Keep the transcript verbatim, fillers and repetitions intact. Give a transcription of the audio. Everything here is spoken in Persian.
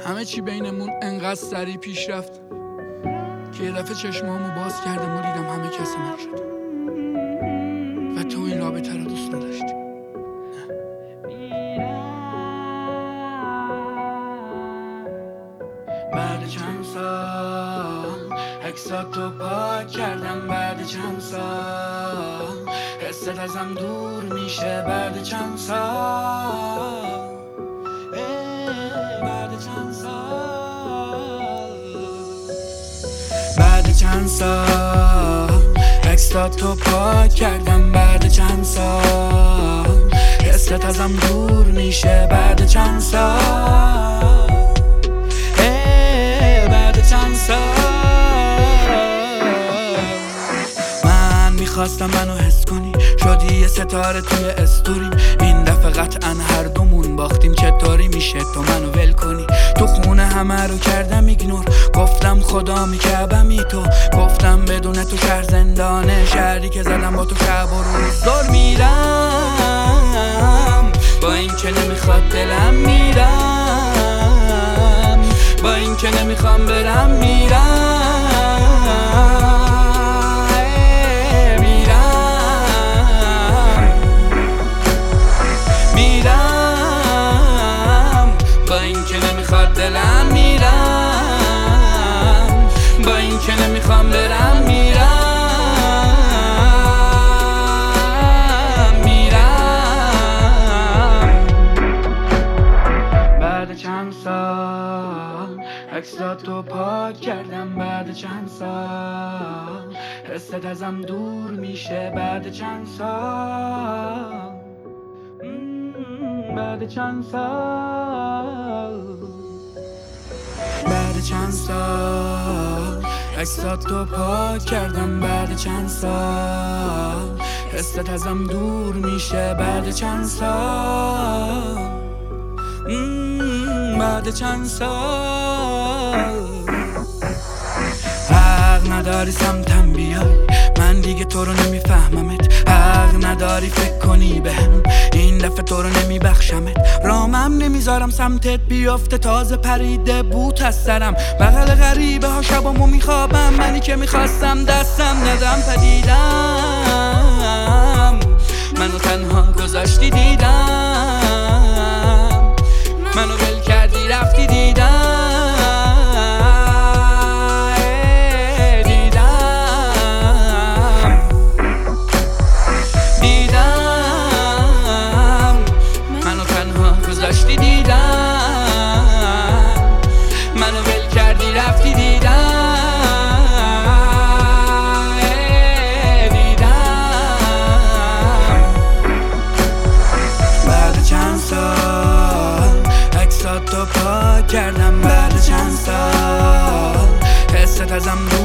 همه چی بینمون انقدر سریع پیش رفت که یه دفعه چشمامو باز کردم و دیدم همه کس من شد و تو این رابطه رو دوست نداشتی. بعد چند سال عکساتو پاک کردم، بعد چند سال حست ازم دور میشه، بعد چند سال بعد چند سال بعد چند سال عکساتو پاک کردم، بعد چند سال حست ازم دور میشه، بعد چند سال چند سال من میخواستم منو حس کنی، شدی یه ستاره توی استوریم. این دفعه قطعا هر دومون باختیم، چطوری میشه تو منو ول کنی؟ تو خونه همه رو کردم ایگنور، گفتم خدا میکبمی تو، گفتم بدون تو شهر زندانه، شهری که زدم با تو شب و روز دور میرم، با این که نمیخواد دلم میرم، با این که نمیخوام برم میرم میرم میرم با این که نمیخواد دلم میرم، با این که نمیخوام برم میرم میرم بعد چند سال عکساتو پاک کردم، بعد چند سال حست ازم دور میشه، بعد چند سال بعد چند سال بعد چند سال عکساتو پاک کردم، بعد چند سال حست ازم دور میشه، بعد چند سال بعد چند سال حق نداری سمتم بیای، من دیگه تو رو نمیفهممت، حق نداری فکر کنی بهم، این دفعه تو رو نمیبخشمت، رامم نمیذارم سمتت بیافته، تازه پریده بوت از سرم، بغل غریبه ها شبامو میخوابم، منی که میخواستم دستم ندم پدیدم، منو تنها گذاشتی دیدم، منو ول کردی رفتی دیدم دیدم دیدم منو تنها گذاشتی دیدم، منو ول کردی رفتی دیدم دیدم بعد چند سال عکساتو پاک کردم، بعد چند سال حست ازم